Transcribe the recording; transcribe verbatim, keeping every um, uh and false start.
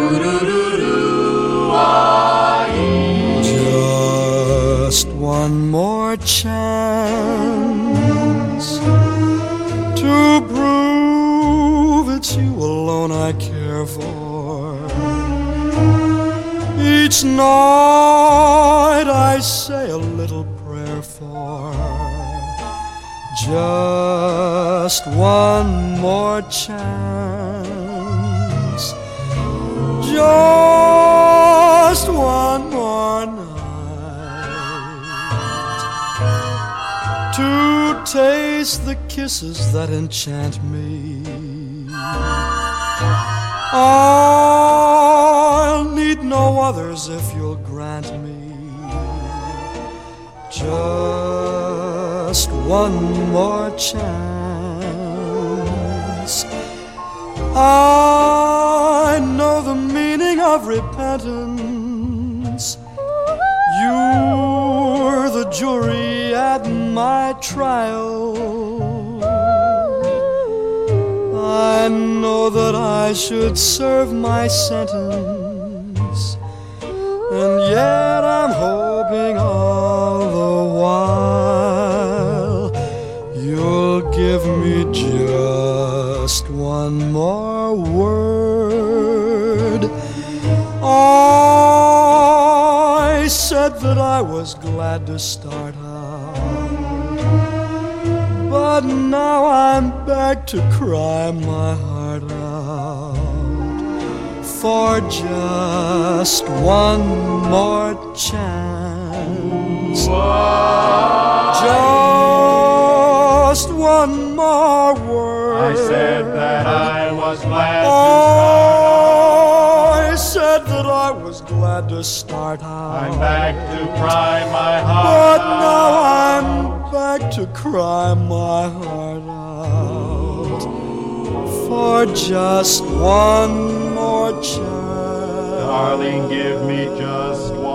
Just one more chance to prove it's you alone I care for. Each night I say a little prayer for just one more chance, just one more night to taste the kisses that enchant me. I'll need no others if you'll grant me just one more chance. I know the meaning of repentance. You're the jury at my trial. I know that I should serve my sentence, and yet I'm hoping all the while you'll give me just one more word. I said that I was glad to start out, but now I'm back to cry my heart out for just one more chance. Just one more word. I said that I was glad to I said that I was glad to start out. I'm back to cry my heart But out. now I'm back to cry my heart out for just one more chance. Darling, give me just one